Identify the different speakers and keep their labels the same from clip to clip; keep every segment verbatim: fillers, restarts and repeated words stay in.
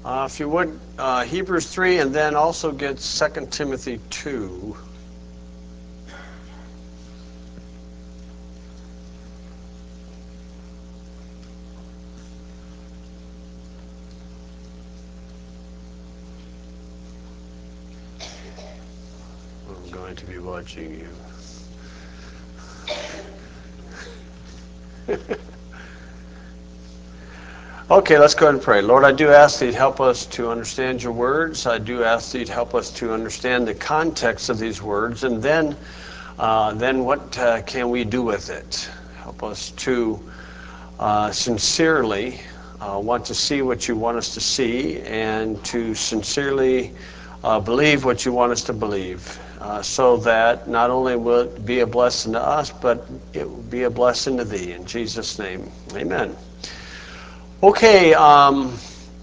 Speaker 1: Uh, if you would, uh, Hebrews three, and then also get Second Timothy two. I'm going to be watching you. Okay, let's go ahead and pray. Lord, I do ask that you'd help us to understand your words. I do ask that you'd help us to understand the context of these words, and then, uh, then what uh, can we do with it? Help us to uh, sincerely uh, want to see what you want us to see, and to sincerely uh, believe what you want us to believe, uh, so that not only will it be a blessing to us, but it will be a blessing to thee. In Jesus' name, amen. Okay, um,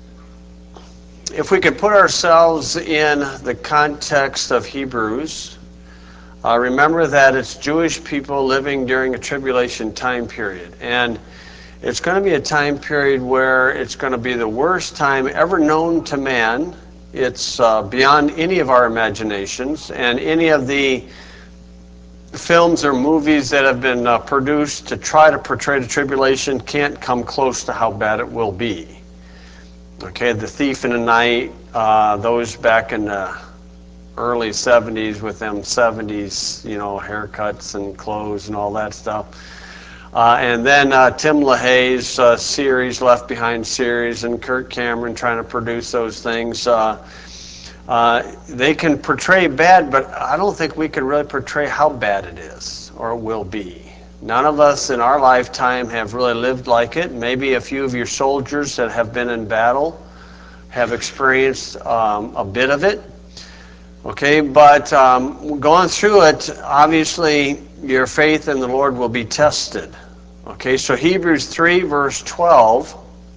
Speaker 1: if we could put ourselves in the context of Hebrews, uh, remember that it's Jewish people living during a tribulation time period. And it's going to be a time period where it's going to be the worst time ever known to man. It's uh, beyond any of our imaginations, and any of the films or movies that have been uh, produced to try to portray the tribulation can't come close to how bad it will be. Okay, The Thief in the Night, uh, those back in the early seventies with them seventies, you know, haircuts and clothes and all that stuff. Uh, and then uh, Tim LaHaye's uh, series, Left Behind series, and Kirk Cameron trying to produce those things. Uh, uh, they can portray bad, but I don't think we can really portray how bad it is or it will be. None of us in our lifetime have really lived like it. Maybe a few of your soldiers that have been in battle have experienced um, a bit of it. Okay, but um, going through it, obviously your faith in the Lord will be tested. Okay, so Hebrews three, verse twelve,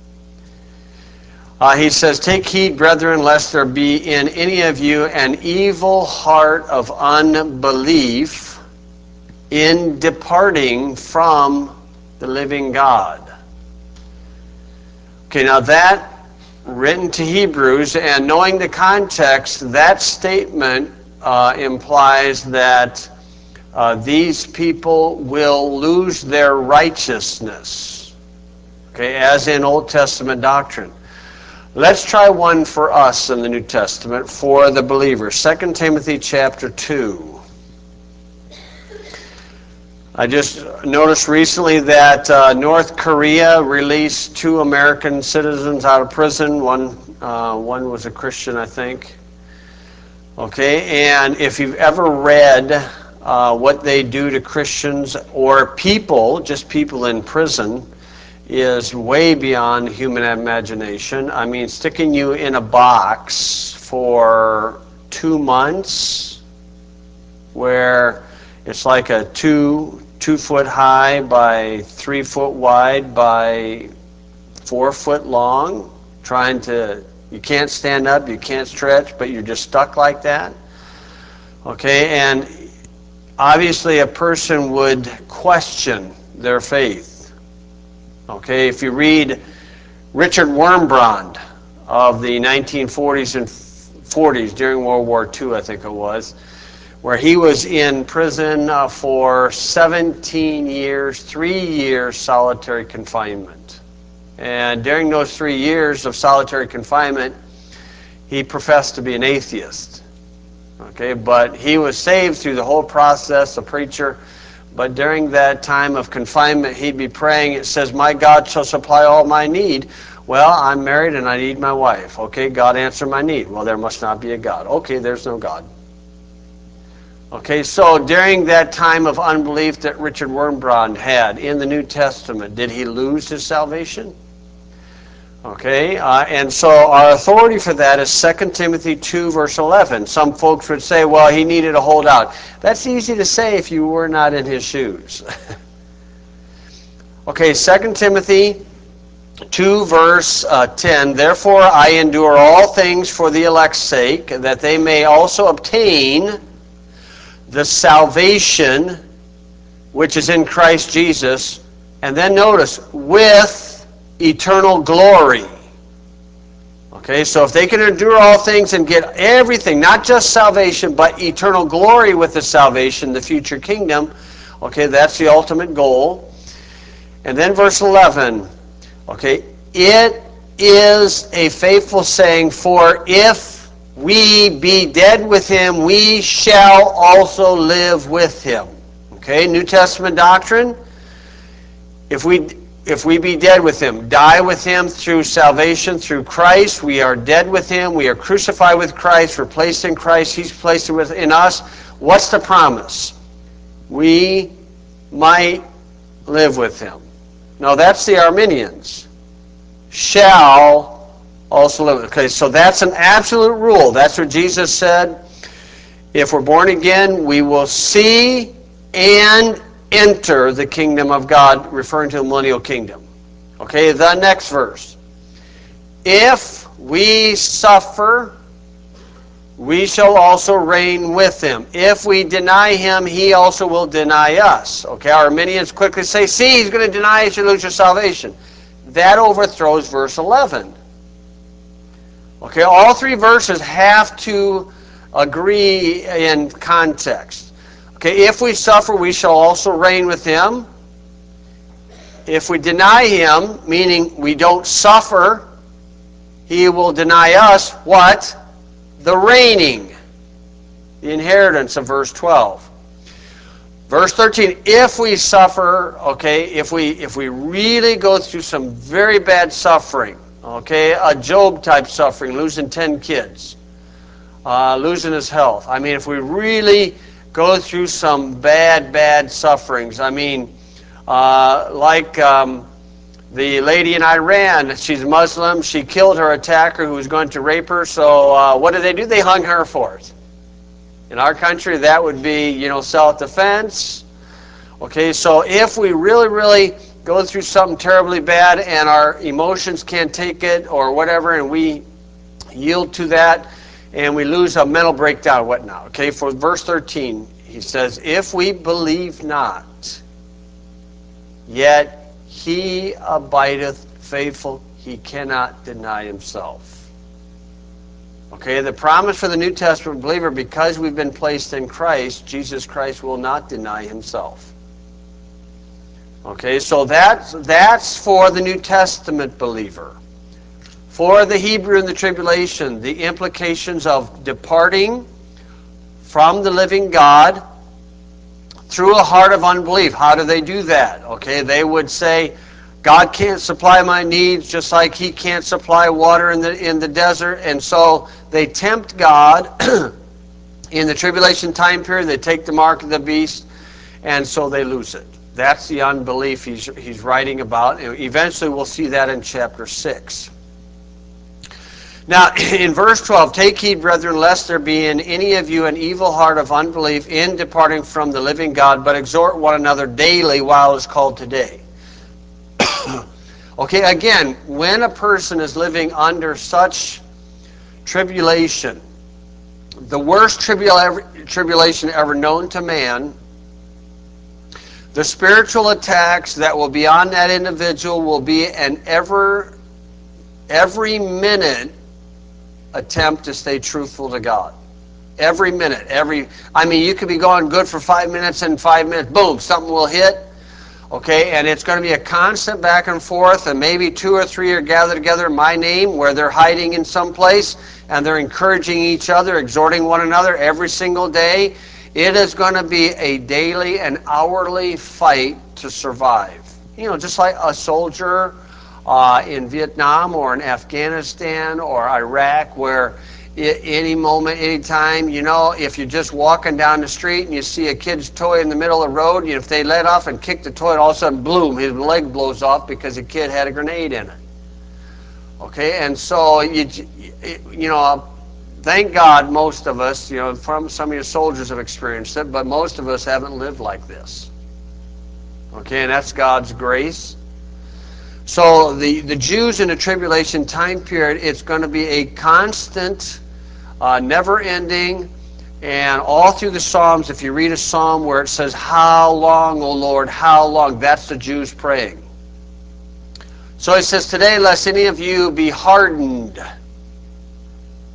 Speaker 1: uh, he says, "Take heed, brethren, lest there be in any of you an evil heart of unbelief in departing from the living God." Okay, now that, written to Hebrews, and knowing the context, that statement uh, implies that uh, these people will lose their righteousness, okay, as in Old Testament doctrine. Let's try one for us in the New Testament for the believer. Second Timothy chapter two. I just noticed recently that uh, North Korea released two American citizens out of prison. One, uh, one was a Christian, I think. Okay, and if you've ever read uh, what they do to Christians or people, just people in prison, is way beyond human imagination. I mean, sticking you in a box for two months where it's like a two two foot high by three foot wide by four foot long, trying to, you can't stand up, you can't stretch, but you're just stuck like that. Okay, and obviously a person would question their faith. Okay, if you read Richard Wurmbrand of the nineteen forties and forties, during World War Two, I think it was, where he was in prison uh, for seventeen years, three years solitary confinement. And during those three years of solitary confinement, he professed to be an atheist. Okay, but he was saved through the whole process, a preacher. But during that time of confinement, he'd be praying. It says, "My God shall supply all my need." Well, I'm married and I need my wife. Okay, God answer my need. Well, there must not be a God. Okay, there's no God. Okay, so during that time of unbelief that Richard Wurmbrand had in the New Testament, did he lose his salvation? Okay, uh, and so our authority for that is Second Timothy two, verse eleven. Some folks would say, well, he needed to hold out. That's easy to say if you were not in his shoes. Okay, Second Timothy two, verse uh, ten. "Therefore I endure all things for the elect's sake, that they may also obtain the salvation which is in Christ Jesus," and then notice, "with eternal glory." Okay, so if they can endure all things and get everything, not just salvation, but eternal glory with the salvation, the future kingdom, okay, that's the ultimate goal. And then verse eleven, okay, it is a faithful saying, for if we be dead with him, we shall also live with him. Okay, New Testament doctrine. If we if we be dead with him, die with him through salvation, through Christ, we are dead with him, we are crucified with Christ, we're placed in Christ, he's placed in us. What's the promise? We might live with him. No, that's the Arminians. Shall also live. Okay, so that's an absolute rule. That's what Jesus said. If we're born again, we will see and enter the kingdom of God, referring to the millennial kingdom. Okay, the next verse. If we suffer, we shall also reign with him. If we deny him, he also will deny us. Okay, our Arminians quickly say, see, he's going to deny us, you lose your salvation. That overthrows verse eleven. Okay, all three verses have to agree in context. Okay, if we suffer, we shall also reign with him. If we deny him, meaning we don't suffer, he will deny us what? The reigning, the inheritance of verse twelve. Verse thirteen, if we suffer, okay, if we if we really go through some very bad suffering, okay, a Job type suffering, losing ten kids, uh, losing his health. I mean, if we really go through some bad, bad sufferings, I mean, uh, like um, the lady in Iran, she's Muslim, she killed her attacker who was going to rape her, so uh, what did they do? They hung her for it. In our country, that would be, you know, self-defense. Okay, so if we really, really go through something terribly bad and our emotions can't take it or whatever, and we yield to that, and we lose a mental breakdown, what now? Okay, for verse thirteen, he says, if we believe not, yet he abideth faithful, he cannot deny himself. Okay, the promise for the New Testament believer, because we've been placed in Christ, Jesus Christ will not deny himself. Okay, so that's, that's for the New Testament believer. For the Hebrew in the tribulation, the implications of departing from the living God through a heart of unbelief. How do they do that? Okay, they would say, God can't supply my needs just like he can't supply water in the in the desert. And so they tempt God in the tribulation time period. They take the mark of the beast, and so they lose it. That's the unbelief he's, he's writing about. And eventually we'll see that in chapter six. Now, in verse twelve, take heed, brethren, lest there be in any of you an evil heart of unbelief in departing from the living God, but exhort one another daily while it is called today. Okay, again, when a person is living under such tribulation, the worst tribula- tribulation ever known to man, the spiritual attacks that will be on that individual will be an ever, every minute attempt to stay truthful to God. Every minute, every, I mean, you could be going good for five minutes and five minutes, boom, something will hit. Okay, and it's going to be a constant back and forth, and maybe two or three are gathered together in my name, where they're hiding in some place, and they're encouraging each other, exhorting one another every single day. It is going to be a daily and hourly fight to survive. You know, just like a soldier uh, in Vietnam or in Afghanistan or Iraq, where any moment, any time, you know, if you're just walking down the street and you see a kid's toy in the middle of the road, if they let off and kick the toy, all of a sudden, bloom, his leg blows off because the kid had a grenade in it. Okay, and so, you, you know, thank God most of us, you know, from some of your soldiers have experienced it, but most of us haven't lived like this. Okay, and that's God's grace. So the, the Jews in the tribulation time period, it's going to be a constant, uh, never-ending, and all through the Psalms, if you read a psalm where it says, how long, O Lord, how long? That's the Jews praying. So it says, today, lest any of you be hardened.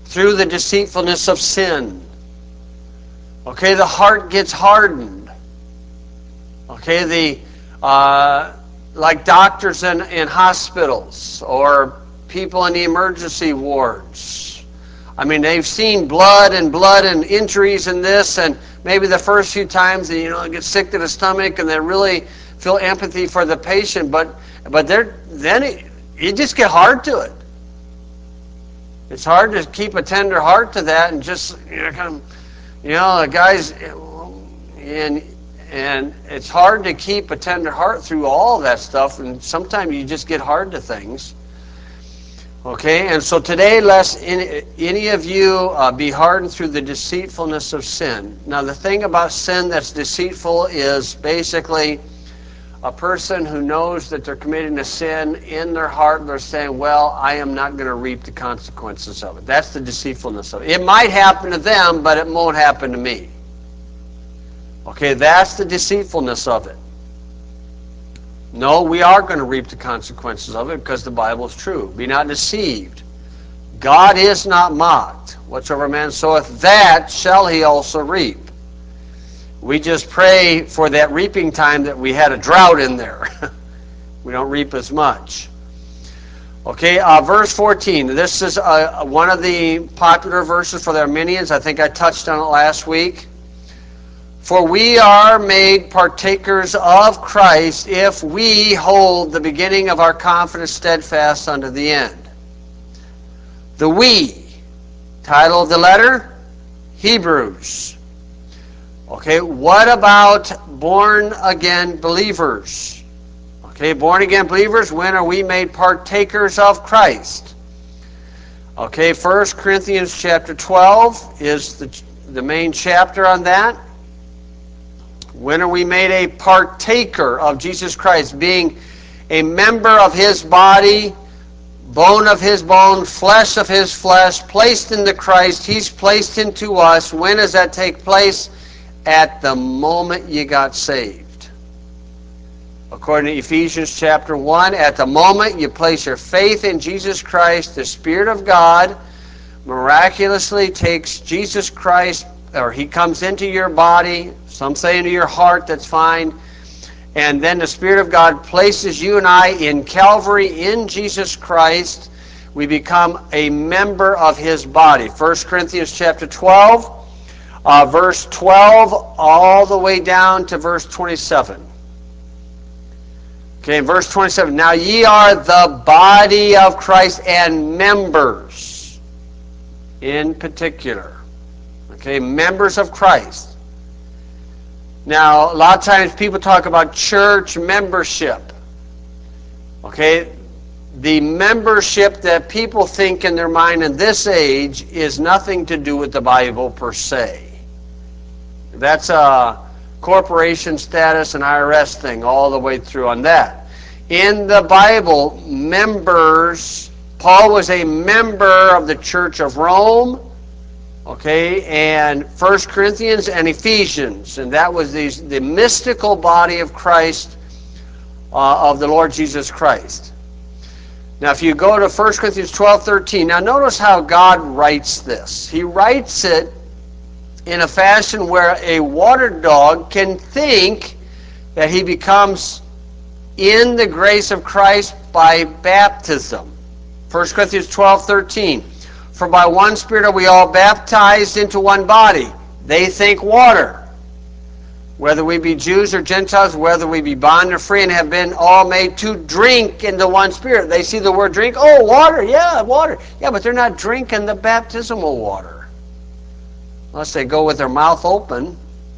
Speaker 1: through the deceitfulness of sin. Okay, the heart gets hardened. Okay, the uh, like doctors in, in hospitals or people in the emergency wards. I mean, they've seen blood and blood and injuries in this, and maybe the first few times, you know, they get sick to the stomach and they really feel empathy for the patient, but but they're, then it, you just get hard to it. It's hard to keep a tender heart to that and just, you know, kind of, you know, the guys, and and it's hard to keep a tender heart through all that stuff, and sometimes you just get hard to things. Okay, and so today, lest any, any of you uh, be hardened through the deceitfulness of sin. Now, the thing about sin that's deceitful is basically a person who knows that they're committing a sin in their heart, they're saying, well, I am not going to reap the consequences of it. That's the deceitfulness of it. It might happen to them, but it won't happen to me. Okay, that's the deceitfulness of it. No, we are going to reap the consequences of it because the Bible is true. Be not deceived. God is not mocked. Whatsoever man soweth, that shall he also reap. We just pray for that reaping time that we had a drought in there. We don't reap as much. Okay, uh, verse fourteen. This is uh, one of the popular verses for the Arminians. I think I touched on it last week. For we are made partakers of Christ if we hold the beginning of our confidence steadfast unto the end. The we, title of the letter, Hebrews. Okay, what about born again believers? Okay, born again believers, when are we made partakers of Christ? Okay, First Corinthians chapter twelve is the, the main chapter on that. When are we made a partaker of Jesus Christ, being a member of his body, bone of his bone, flesh of his flesh, placed into Christ? He's placed into us. When does that take place? At the moment you got saved. According to Ephesians chapter one, at the moment you place your faith in Jesus Christ, the Spirit of God miraculously takes Jesus Christ, or he comes into your body, some say into your heart, that's fine, and then the Spirit of God places you and I in Calvary in Jesus Christ. We become a member of his body. First Corinthians chapter twelve, uh, verse twelve, all the way down to verse twenty-seven. Okay, in verse twenty-seven, now ye are the body of Christ and members in particular. Okay, members of Christ. Now, a lot of times people talk about church membership. Okay, the membership that people think in their mind in this age is nothing to do with the Bible per se. That's a corporation status and I R S thing all the way through on that. In the Bible, members, Paul was a member of the Church of Rome, okay, and First Corinthians and Ephesians, and that was the, the mystical body of Christ, uh, of the Lord Jesus Christ. Now, if you go to First Corinthians twelve thirteen, now notice how God writes this. He writes it in a fashion where a water dog can think that he becomes in the grace of Christ by baptism. First Corinthians twelve thirteen. For by one Spirit are we all baptized into one body. They think water. Whether we be Jews or Gentiles, whether we be bond or free, and have been all made to drink into one Spirit. They see the word drink. Oh, water. Yeah, water. Yeah, but they're not drinking the baptismal water. Unless they go with their mouth open.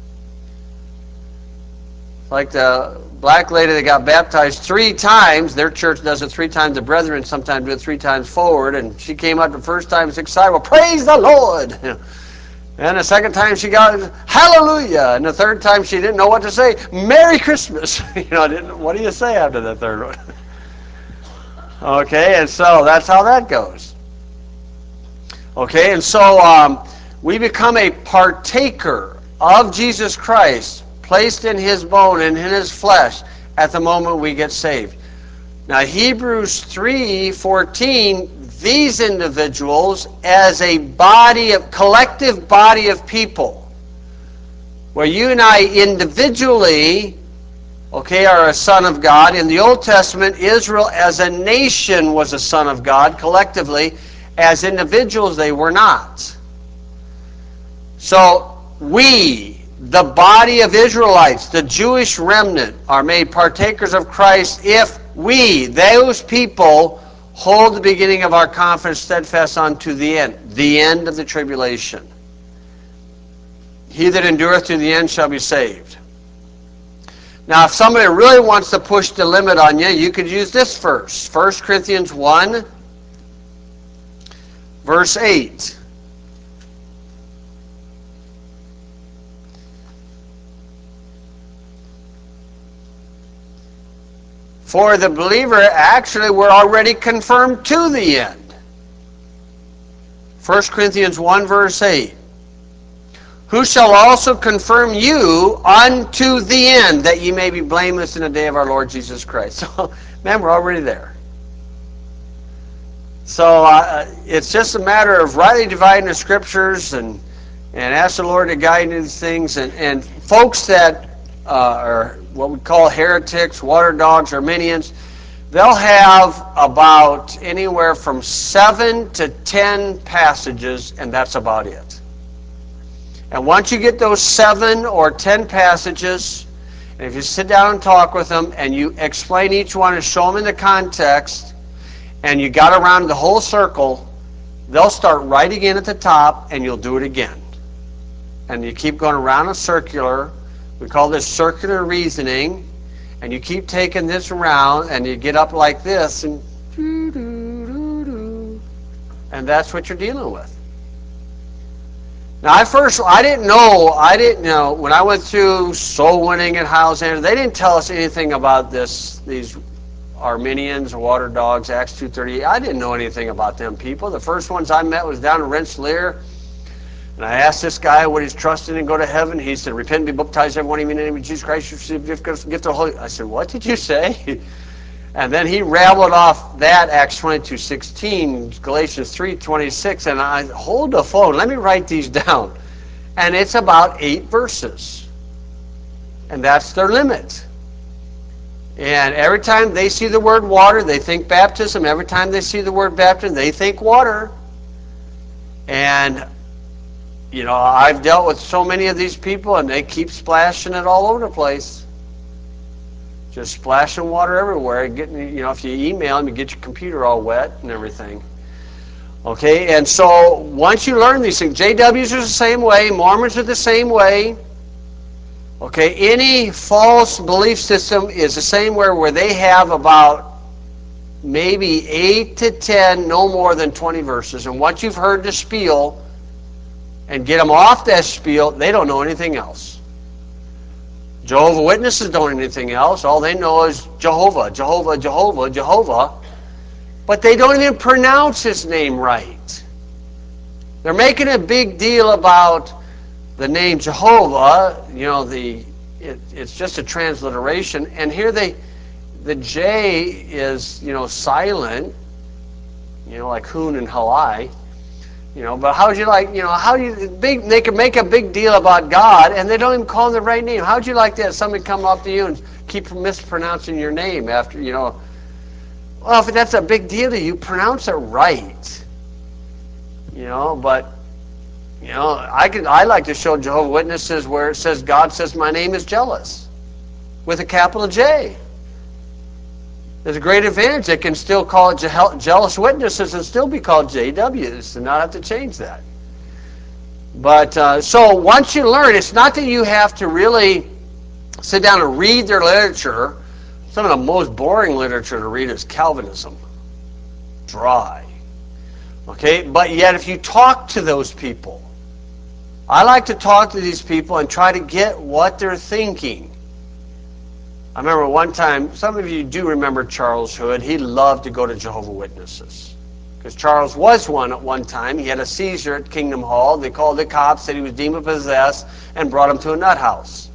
Speaker 1: Like the black lady that got baptized three times. Their church does it three times. The brethren sometimes do it three times forward. And she came up the first time excited. Well, praise the Lord. And the second time she got hallelujah. And the third time she didn't know what to say. Merry Christmas. You know, didn't, what do you say after the third one? Okay, and so that's how that goes. Okay, and so um, we become a partaker of Jesus Christ, placed in his bone and in his flesh at the moment we get saved. Now, Hebrews three fourteen, these individuals as a body of, collective body of people, where you and I individually, okay, are a son of God. In the Old Testament, Israel as a nation was a son of God collectively. As individuals, they were not. So we, the body of Israelites, the Jewish remnant, are made partakers of Christ if we, those people, hold the beginning of our confidence steadfast unto the end, the end of the tribulation. He that endureth to the end shall be saved. Now, if somebody really wants to push the limit on you, you could use this verse, First Corinthians one, verse eight. For the believer, actually, we're already confirmed to the end. First Corinthians one, verse eight. Who shall also confirm you unto the end, that ye may be blameless in the day of our Lord Jesus Christ. So, man, we're already there. So uh, it's just a matter of rightly dividing the scriptures and and ask the Lord to guide in these things. And, and folks that uh, are what we call heretics, water dogs, Arminians, they'll have about anywhere from seven to ten passages, and that's about it. And once you get those seven or ten passages, and if you sit down and talk with them, and you explain each one and show them in the context, and you got around the whole circle, they'll start right again at the top, and you'll do it again. And you keep going around a circular. We call this circular reasoning. And you keep taking this around, and you get up like this, and doo, doo, doo, doo, and that's what you're dealing with. Now, I first, I didn't know, I didn't know, when I went through soul winning at Alexander, they didn't tell us anything about this, these Arminians, water dogs, Acts two thirty-eight. I didn't know anything about them people. The first ones I met was down in Rensselaer, and I asked this guy what he's trusting and go to heaven. He said, repent and be baptized, everyone, in the name of Jesus Christ, you receive the gift of Holy. I said, what did you say? And then he rabbled off that, Acts twenty-two sixteen, Galatians three twenty-six, and I, hold the phone, let me write these down. And it's about eight verses. And that's their limit. And every time they see the word water, they think baptism. Every time they see the word baptism, they think water. And, you know, I've dealt with so many of these people, and they keep splashing it all over the place. Just splashing water everywhere. Getting, you know, if you email them, you get your computer all wet and everything. Okay, and so once you learn these things, J Ws are the same way, Mormons are the same way. Okay, any false belief system is the same way, where they have about maybe eight to ten, no more than twenty verses. And once you've heard the spiel and get them off that spiel, they don't know anything else. Jehovah's Witnesses don't know anything else. All they know is Jehovah, Jehovah, Jehovah, Jehovah. But they don't even pronounce his name right. They're making a big deal about the name Jehovah. You know, the it, it's just a transliteration. And here they, the J is, you know, silent. You know, like Hoon and Halai. You know, but how would you like, you know, how do you, big, they can make a big deal about God, and they don't even call him the right name. How would you like that? Somebody come up to you and keep mispronouncing your name after, you know. Well, if that's a big deal to you, pronounce it right. You know, but, you know, I could, I like to show Jehovah's Witnesses where it says, God says my name is jealous, with a capital J. There's a great advantage. They can still call it jealous witnesses and still be called J Ws and not have to change that. But uh, so once you learn, it's not that you have to really sit down and read their literature. Some of the most boring literature to read is Calvinism. Dry. Okay, but yet if you talk to those people, I like to talk to these people and try to get what they're thinking. I remember one time, some of you do remember Charles Hood. He loved to go to Jehovah's Witnesses. Because Charles was one at one time. He had a seizure at Kingdom Hall. They called the cops, said he was demon-possessed, and brought him to a nut house.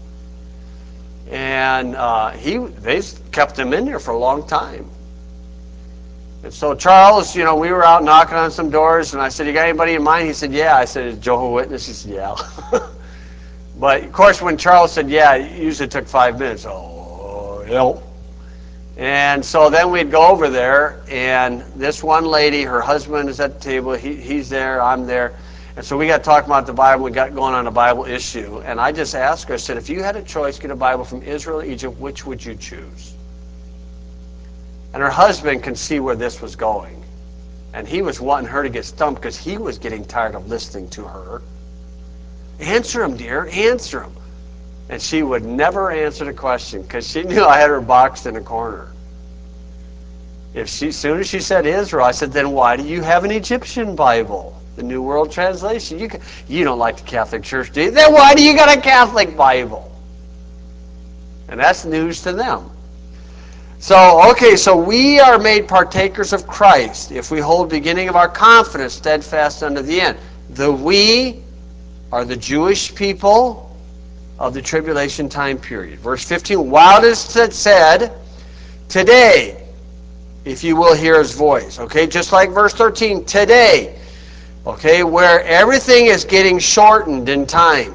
Speaker 1: And uh, he, they kept him in there for a long time. And so Charles, you know, we were out knocking on some doors, and I said, you got anybody in mind? He said, yeah. I said, Jehovah's Witness? He said, yeah. But, of course, when Charles said, yeah, it usually took five minutes. Oh, yep. And so then we'd go over there, and this one lady, her husband is at the table. He, he's there, I'm there. And so we got talking about the Bible. We got going on a Bible issue. And I just asked her, I said, if you had a choice, get a Bible from Israel or Egypt, which would you choose? And her husband can see where this was going. And he was wanting her to get stumped because he was getting tired of listening to her. Answer him, dear, answer him. And she would never answer the question because she knew I had her boxed in a corner. If she, as soon as she said Israel, I said, then why do you have an Egyptian Bible? The New World Translation. You, can, you don't like the Catholic Church, do you? Then why do you got a Catholic Bible? And that's news to them. So, okay, so we are made partakers of Christ if we hold the beginning of our confidence steadfast unto the end. The we are the Jewish people of the tribulation time period. Verse fifteen, while it is said, today, if you will hear his voice. Okay, just like verse thirteen, today. Okay, where everything is getting shortened in time.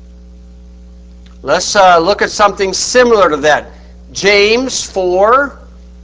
Speaker 1: Let's uh, look at something similar to that. James four.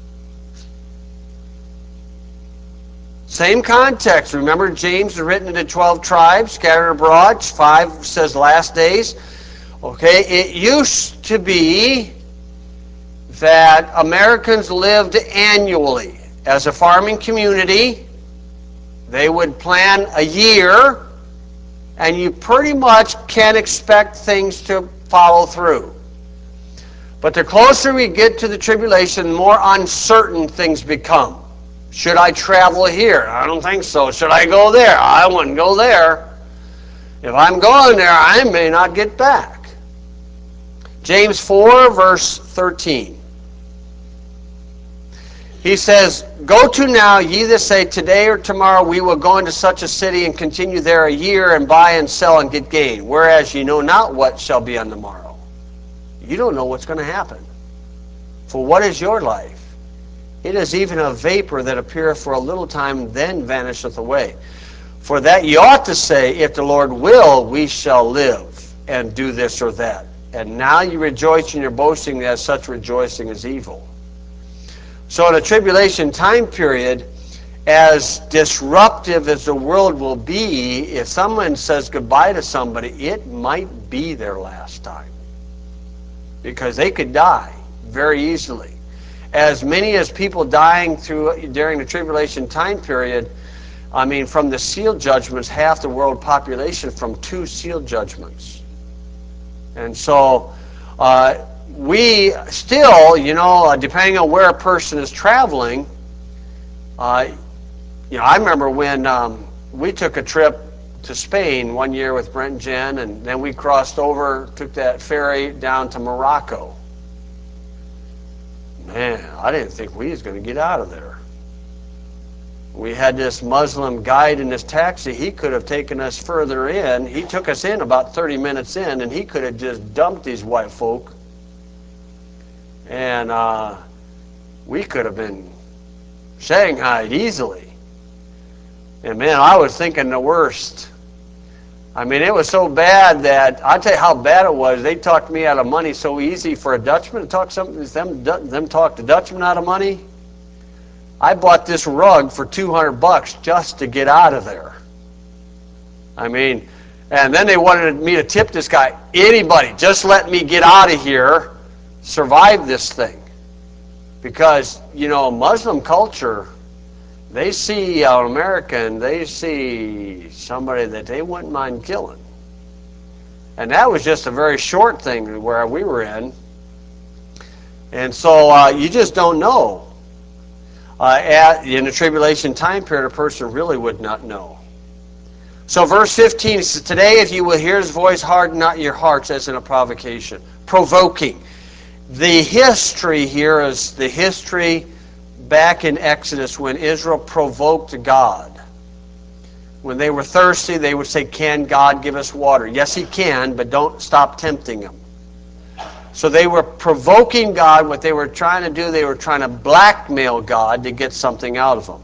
Speaker 1: Same context. Remember, James is written to the twelve tribes scattered abroad. five says last days. Okay, it used to be that Americans lived annually. As a farming community, they would plan a year, and you pretty much can expect things to follow through. But the closer we get to the tribulation, the more uncertain things become. Should I travel here? I don't think so. Should I go there? I wouldn't go there. If I'm going there, I may not get back. James four, verse thirteen. He says, go to now, ye that say, today or tomorrow we will go into such a city and continue there a year and buy and sell and get gain, whereas ye know not what shall be on the morrow. You don't know what's going to happen. For what is your life? It is even a vapor that appeareth for a little time, then vanisheth away. For that ye ought to say, if the Lord will, we shall live and do this or that. And now you rejoice in your boasting, as such rejoicing is evil. So in a tribulation time period, as disruptive as the world will be, if someone says goodbye to somebody, it might be their last time. Because they could die very easily. As many as people dying through during the tribulation time period, I mean, from the seal judgments, half the world population from two seal judgments. And so uh, we still, you know, uh, depending on where a person is traveling, uh, you know, I remember when um, we took a trip to Spain one year with Brent and Jen, and then we crossed over, took that ferry down to Morocco. Man, I didn't think we was going to get out of there. We had this Muslim guide in this taxi. He could have taken us further in. He took us in about thirty minutes in, and he could have just dumped these white folk. And uh, we could have been shanghaied easily. And man, I was thinking the worst. I mean, it was so bad that, I'll tell you how bad it was. They talked me out of money so easy. For a Dutchman to talk something, them, them talk the Dutchman out of money. I bought this rug for two hundred bucks just to get out of there. I mean, and then they wanted me to tip this guy. Anybody, just let me get out of here, survive this thing. Because, you know, Muslim culture, they see an American, they see somebody that they wouldn't mind killing. And that was just a very short thing where we were in. And so uh, you just don't know. Uh, at, in the tribulation time period, a person really would not know. So verse fifteen says, today if you will hear his voice, harden not your hearts as in a provocation. Provoking. The history here is the history back in Exodus when Israel provoked God. When they were thirsty, they would say, can God give us water? Yes, he can, but don't stop tempting him. So they were provoking God. What they were trying to do, they were trying to blackmail God to get something out of him.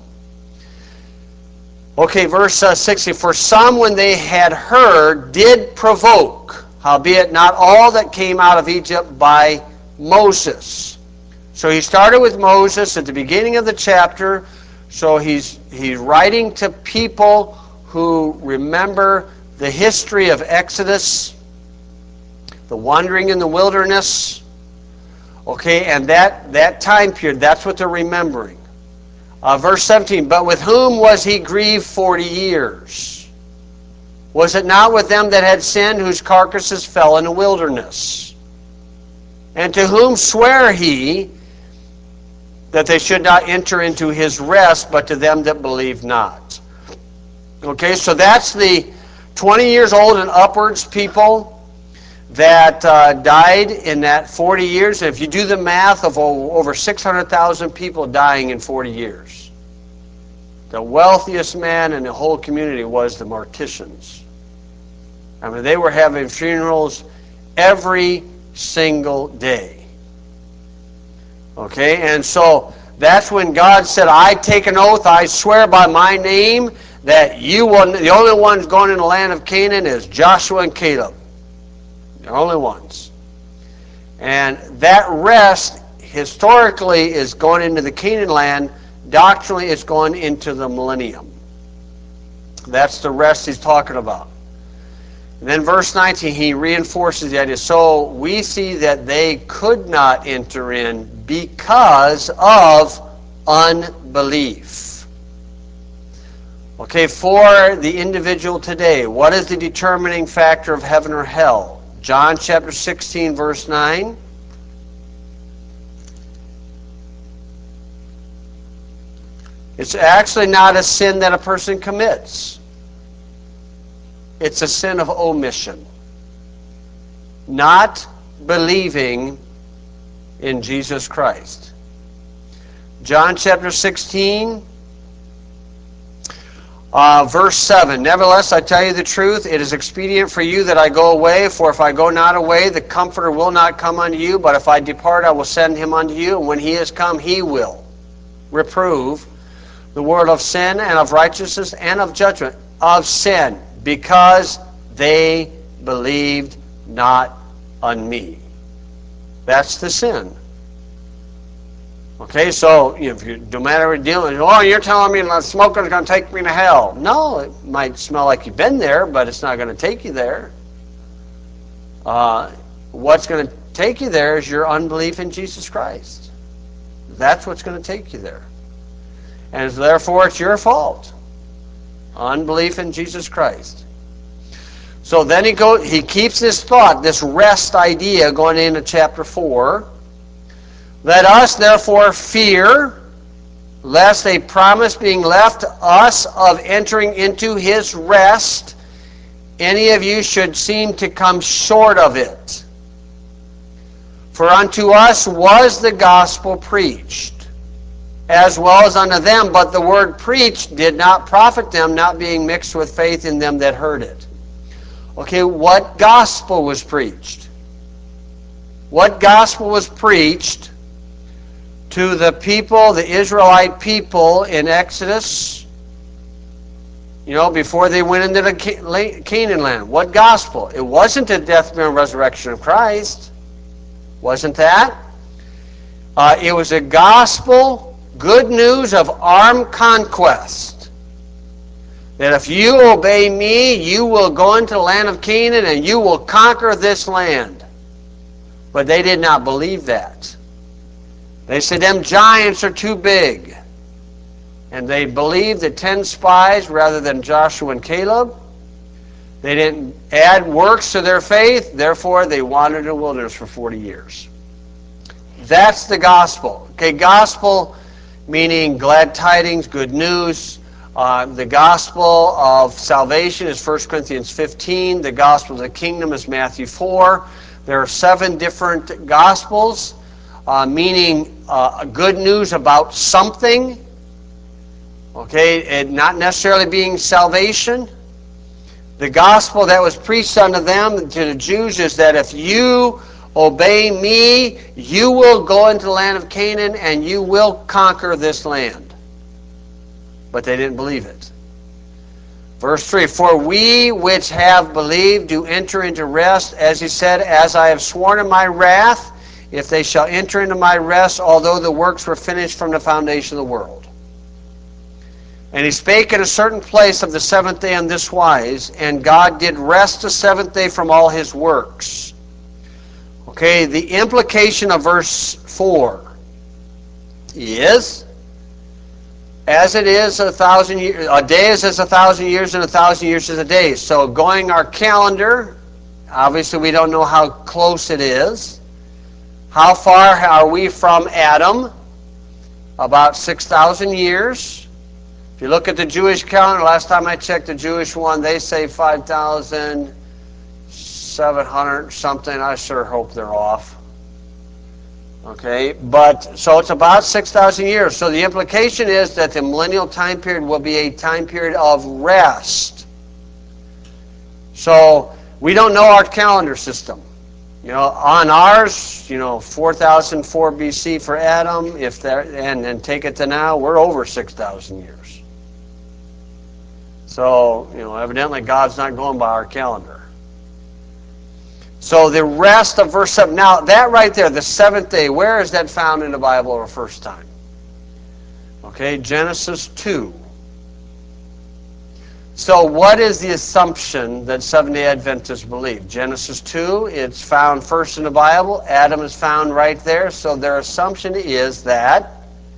Speaker 1: Okay, verse uh, sixty. For some, when they had heard, did provoke, howbeit not all that came out of Egypt by Moses. So he started with Moses at the beginning of the chapter. So he's, he's writing to people who remember the history of Exodus, the wandering in the wilderness. Okay, and that, that time period, that's what they're remembering. Uh, verse seventeen, but with whom was he grieved forty years? Was it not with them that had sinned, whose carcasses fell in the wilderness? And to whom sware he that they should not enter into his rest, but to them that believe not? Okay, so that's the twenty years old and upwards people that uh, died in that forty years. And if you do the math of over six hundred thousand people dying in forty years, the wealthiest man in the whole community was the morticians. I mean, they were having funerals every single day. Okay, and so that's when God said, I take an oath, I swear by my name that you will, the only ones going in the land of Canaan is Joshua and Caleb. The only ones. And that rest, historically, is going into the Canaan land. Doctrinally, it's going into the millennium. That's the rest he's talking about. And then verse nineteen, he reinforces the idea. So we see that they could not enter in because of unbelief. Okay, for the individual today, what is the determining factor of heaven or hell? John chapter sixteen, verse nine. It's actually not a sin that a person commits. It's a sin of omission. Not believing in Jesus Christ. John chapter sixteen, uh, verse seven. Nevertheless, I tell you the truth, it is expedient for you that I go away, for if I go not away, the Comforter will not come unto you, but if I depart, I will send him unto you, and when he is come, he will reprove the world of sin and of righteousness and of judgment. Of sin, because they believed not on me. That's the sin. Okay, so if you, no matter what you're dealing, oh, you're telling me that smoking is going to take me to hell. No, it might smell like you've been there, but it's not going to take you there. Uh, what's going to take you there is your unbelief in Jesus Christ. That's what's going to take you there. And therefore, it's your fault. Unbelief in Jesus Christ. So then he go, he keeps this thought, this rest idea going into chapter four. Let us therefore fear, lest a promise being left us of entering into his rest, any of you should seem to come short of it. For unto us was the gospel preached, as well as unto them, but the word preached did not profit them, not being mixed with faith in them that heard it. Okay, what gospel was preached? What gospel was preached to the people, the Israelite people in Exodus, you know, before they went into the Canaan land? What gospel? It wasn't the death, burial, and resurrection of Christ. Wasn't that? Uh, it was a gospel, good news of armed conquest. That if you obey me, you will go into the land of Canaan and you will conquer this land. But they did not believe that. They said, them giants are too big. And they believed the ten spies rather than Joshua and Caleb. They didn't add works to their faith. Therefore, they wandered in the wilderness for forty years. That's the gospel. Okay, gospel meaning glad tidings, good news. Uh, the gospel of salvation is First Corinthians fifteen. The gospel of the kingdom is Matthew four. There are seven different gospels, uh, meaning uh, good news about something. Okay, and not necessarily being salvation. The gospel that was preached unto them, to the Jews, is that if you obey me, you will go into the land of Canaan and you will conquer this land. But they didn't believe it. Verse three, for we which have believed do enter into rest, as he said, as I have sworn in my wrath, if they shall enter into my rest, although the works were finished from the foundation of the world. And he spake in a certain place of the seventh day on this wise, and God did rest the seventh day from all his works. Okay, the implication of verse four is, as it is a thousand years, a day is as a thousand years, and a thousand years is a day. So going our calendar, obviously we don't know how close it is. How far are we from Adam? About six thousand years. If you look at the Jewish calendar, last time I checked the Jewish one, they say five thousand seven hundred something. I sure hope they're off. Okay, but so it's about six thousand years. So the implication is that the millennial time period will be a time period of rest. So we don't know our calendar system. You know, on ours, you know, four thousand four B C for Adam, if there, and and take it to now, we're over six thousand years. So, you know, evidently God's not going by our calendar. So the rest of verse seven, now that right there, the seventh day, where is that found in the Bible the first time? Okay, Genesis two. So what is the assumption that Seventh-day Adventists believe? Genesis two, it's found first in the Bible. Adam is found right there. So their assumption is that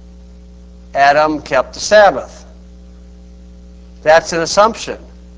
Speaker 1: Adam kept the Sabbath. That's an assumption.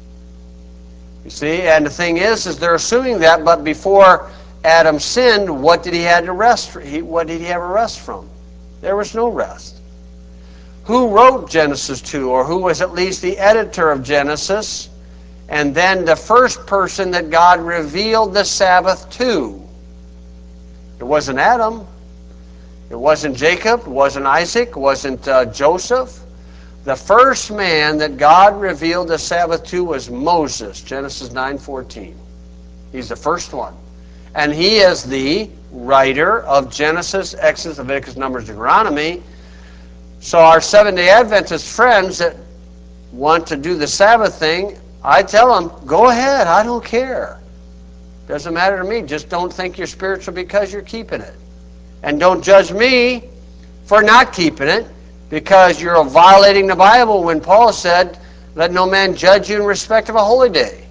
Speaker 1: You see, and the thing is, is they're assuming that, but before Adam sinned, what did he have to rest? What did he have a rest from? There was no rest. Who wrote Genesis two, or who was at least the editor of Genesis, and then the first person that God revealed the Sabbath to? It wasn't Adam. It wasn't Jacob. It wasn't Isaac. It wasn't uh, Joseph. The first man that God revealed the Sabbath to was Moses, Genesis nine fourteen. He's the first one. And he is the writer of Genesis, Exodus, Leviticus, Numbers, Deuteronomy. So our Seventh-day Adventist friends that want to do the Sabbath thing, I tell them, go ahead, I don't care. Doesn't matter to me. Just don't think you're spiritual because you're keeping it. And don't judge me for not keeping it, because you're violating the Bible when Paul said, let no man judge you in respect of a holy day.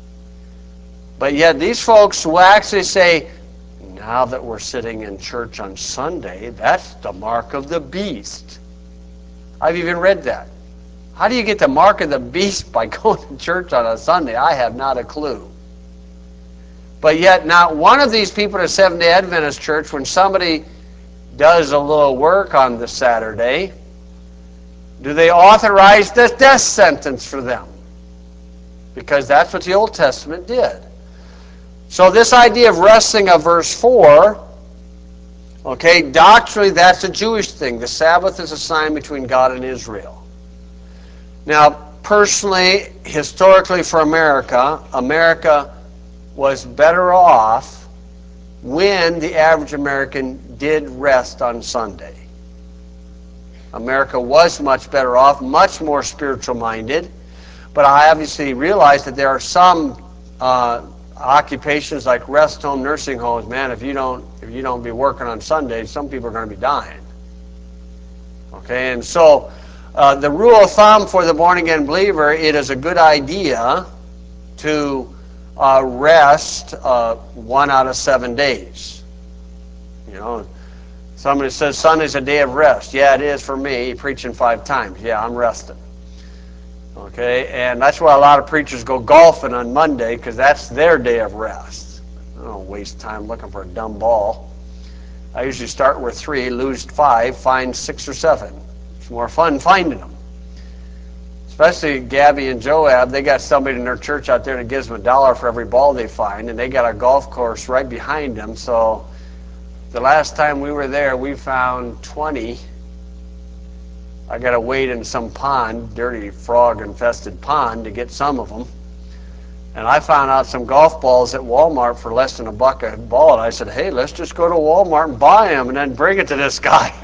Speaker 1: But yet these folks will actually say, now that we're sitting in church on Sunday, that's the mark of the beast. I've even read that. How do you get the mark of the beast by going to church on a Sunday? I have not a clue. But yet not one of these people at a Seventh-day Adventist church, when somebody does a little work on the Saturday, do they authorize the death sentence for them? Because that's what the Old Testament did. So this idea of resting of verse four, okay, doctrinally that's a Jewish thing. The Sabbath is a sign between God and Israel. Now, personally, historically for America, America was better off when the average American did rest on Sunday. America was much better off, much more spiritual-minded. But I obviously realize that there are some uh, occupations like rest home, nursing homes. Man, if you don't, if you don't be working on Sundays, some people are going to be dying. Okay, and so uh, the rule of thumb for the born-again believer, it is a good idea to uh, rest uh, one out of seven days. You know. Somebody says Sunday's a day of rest. Yeah, it is for me, preaching five times. Yeah, I'm resting. Okay, and that's why a lot of preachers go golfing on Monday, because that's their day of rest. I don't waste time looking for a dumb ball. I usually start with three, lose five, find six or seven. It's more fun finding them. Especially Gabby and Joab, they got somebody in their church out there that gives them a dollar for every ball they find, and they got a golf course right behind them, so the last time we were there, we found twenty. I got to wade in some pond, dirty frog-infested pond, to get some of them. And I found out some golf balls at Walmart for less than a buck a ball. And I said, hey, let's just go to Walmart and buy them and then bring it to this guy.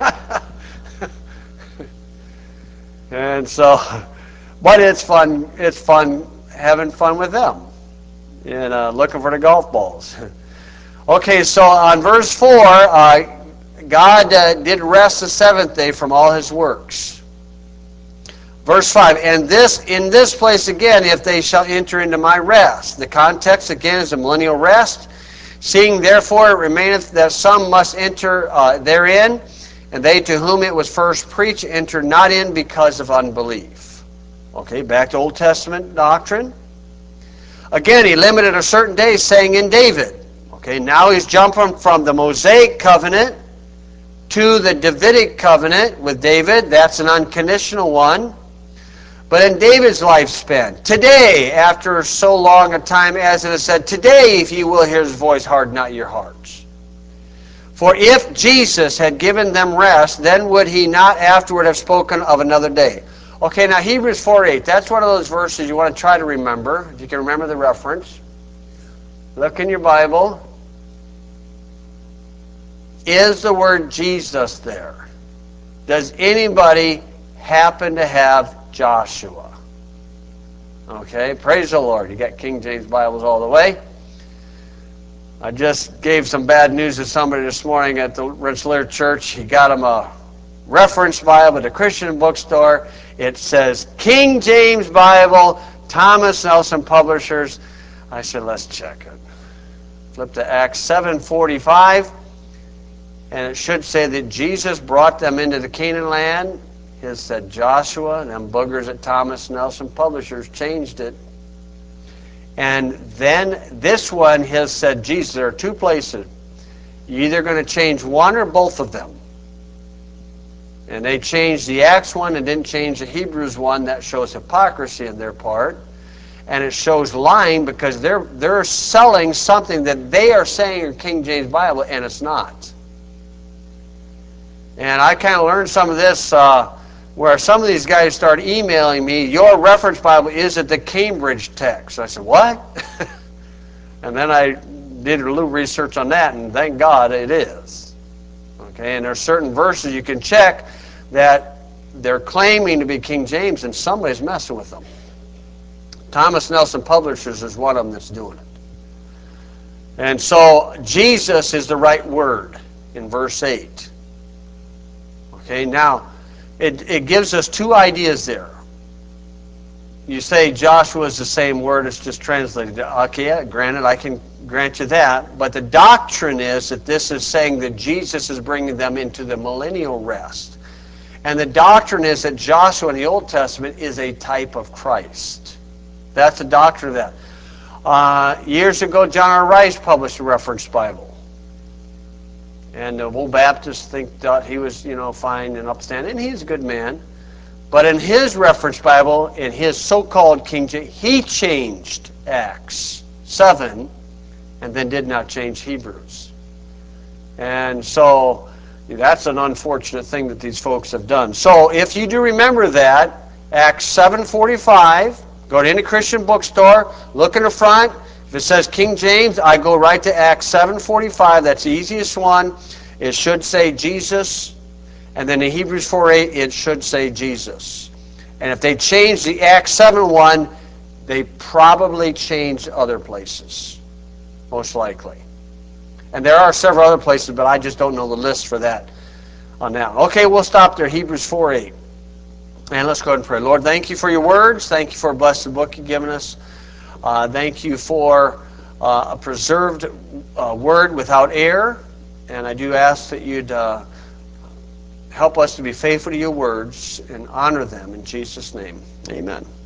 Speaker 1: And so, but it's fun. It's fun having fun with them and uh, looking for the golf balls. Okay, so on verse four, uh, God uh, did rest the seventh day from all his works. Verse five, and this in this place again, if they shall enter into my rest. The context again is a millennial rest. Seeing therefore it remaineth that some must enter uh, therein, and they to whom it was first preached enter not in because of unbelief. Okay, back to Old Testament doctrine. Again, he limited a certain day, saying in David. Okay, now he's jumping from the Mosaic covenant to the Davidic covenant with David. That's an unconditional one. But in David's lifespan, today, after so long a time as it is said, today, if you will hear his voice, harden not your hearts. For if Jesus had given them rest, then would he not afterward have spoken of another day? Okay, now Hebrews four eight, that's one of those verses you want to try to remember, if you can remember the reference. Look in your Bible. Is the word Jesus there? Does anybody happen to have Joshua? Okay, praise the Lord. You got King James Bibles all the way. I just gave some bad news to somebody this morning at the Rensselaer Church. He got him a reference Bible at a Christian bookstore. It says King James Bible, Thomas Nelson Publishers. I said, let's check it. Flip to Acts seven forty-five, and it should say that Jesus brought them into the Canaan land. His said Joshua, and them boogers at Thomas Nelson Publishers changed it. And then this one has said Jesus. There are two places. You're either going to change one or both of them. And they changed the Acts one and didn't change the Hebrews one. That shows hypocrisy on their part. And it shows lying because they're they're selling something that they are saying in King James Bible, and it's not. And I kind of learned some of this uh, where some of these guys started emailing me, your reference Bible is at the Cambridge text. I said, what? And then I did a little research on that, and thank God it is. Okay, and there are certain verses you can check that they're claiming to be King James, and somebody's messing with them. Thomas Nelson Publishers is one of them that's doing it. And so Jesus is the right word in verse eight. Okay, now it, it gives us two ideas there. You say Joshua is the same word, it's just translated. Okay, yeah, granted, I can grant you that. But the doctrine is that this is saying that Jesus is bringing them into the millennial rest. And the doctrine is that Joshua in the Old Testament is a type of Christ. That's the doctrine of that. Uh, years ago, John R. Rice published a reference Bible. And the old Baptists think thought he was, you know, fine and upstanding. And he's a good man. But in his reference Bible, in his so-called King James, he changed Acts seven and then did not change Hebrews. And so that's an unfortunate thing that these folks have done. So if you do remember that, Acts seven forty-five, go to any Christian bookstore, look in the front. If it says King James, I go right to Acts seven forty-five. That's the easiest one. It should say Jesus. And then in Hebrews four eight, it should say Jesus. And if they change the Acts seven one, they probably changed other places, most likely. And there are several other places, but I just don't know the list for that on that. Okay, we'll stop there, Hebrews four eight. And let's go ahead and pray. Lord, thank you for your words. Thank you for a blessed book you've given us. Uh, thank you for uh, a preserved uh, word without error. And I do ask that you'd uh, help us to be faithful to your words and honor them in Jesus' name. Amen.